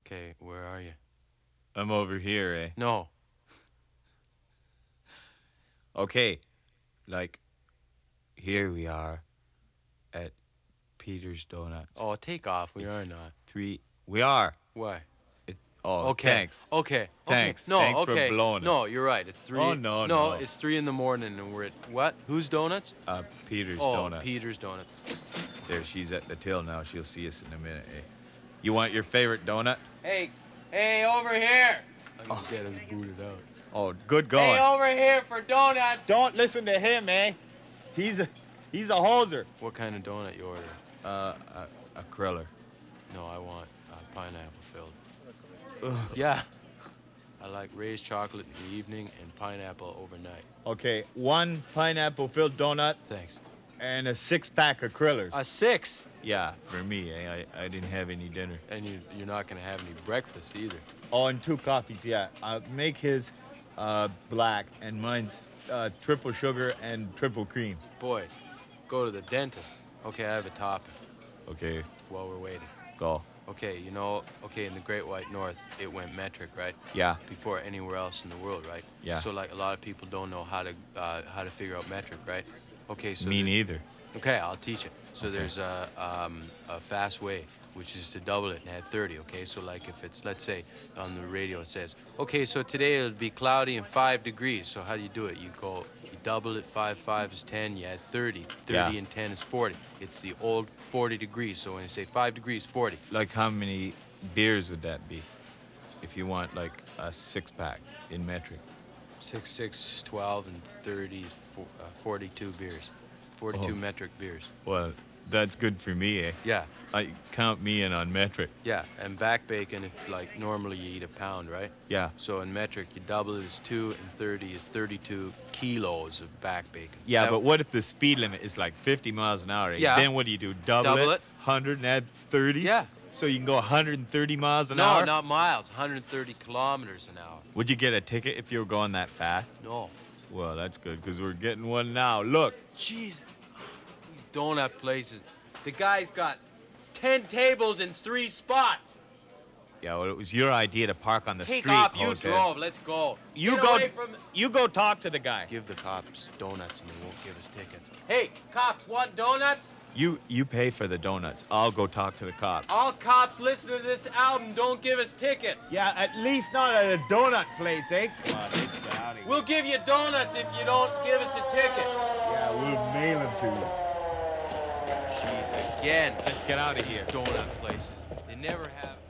Okay, where are you? I'm over here, eh? No. Okay, like, here we are at Peter's Donuts. Oh, take off. We It's are not. We are. Why? Oh, Okay. thanks. Okay. Thanks. No, Thanks okay. for blowing it. No, you're right. It's 3. Oh, no. It's 3 in the morning and we're at what? Whose donuts? Peter's Oh, Donuts. Peter's Donuts. There, she's at the till now. She'll see us in a minute, eh? You want your favorite donut? Hey, over here. I'm gonna get us booted out. Oh, good going. Over here for donuts. Don't listen to him, eh? He's a hoser. What kind of donut you order? A Kriller. No, I want pineapple filled. Yeah. I like raised chocolate in the evening and pineapple overnight. Okay, 1 pineapple-filled donut Thanks. and a 6-pack of Krillers. A 6. Yeah, for me, eh? I didn't have any dinner. And you're not gonna have any breakfast either. Oh, and 2 coffees, yeah. Make his black and mine's triple sugar and triple cream. Boy, go to the dentist. Okay, I have a topic Okay, while we're waiting. go. Okay, in the Great White North, it went metric, right? Yeah. Before anywhere else in the world, right? Yeah. So like a lot of people don't know how to figure out metric, right? Okay, so Me neither. Okay, I'll teach it. So Okay. there's a fast way, which is to double it and add 30, okay? So like if it's, let's say, on the radio it says, okay, so today it'll be cloudy and 5 degrees. So how do you do it? You double it, 5 is 10, you add 30. 30 Yeah. and 10 is 40. It's the old 40 degrees. So when you say 5 degrees, 40. Like, how many beers would that be? If you want, like, a 6-pack in metric. 6, 12, and 30 is 42 beers. 42 Oh. metric beers. Well, that's good for me, eh? Yeah. I count me in on metric. Yeah, and back bacon, if like normally you eat a pound, right? Yeah. So in metric, you double it is 2, and 30 is 32 kilos of back bacon. Yeah, That- but what if the speed limit is like 50 miles an hour? Eh? Yeah. Then what do you do? Double it? 100 and add 30? Yeah. So you can go 130 miles an No, hour? not miles. 130 kilometers an hour. Would you get a ticket if you were going that fast? No. Well, that's good, because we're getting one now. Look. Jeez, these donut places. The guy's got 10 tables in 3 spots. Yeah, well, it was your idea to park on the Take street. off, you Jose. drove. Let's go. You Get go. away from the- You go talk to the guy. Give the cops donuts and they won't give us tickets. Hey, cops, want donuts? You pay for the donuts. I'll go talk to the cop. All cops listen to this album don't give us tickets. Yeah, at least not at a donut place, eh? Come on, let's get out of here. We'll give you donuts if you don't give us a ticket. Yeah, we'll mail them to you. Jeez, again. Let's get out of These here. donut places. They never have.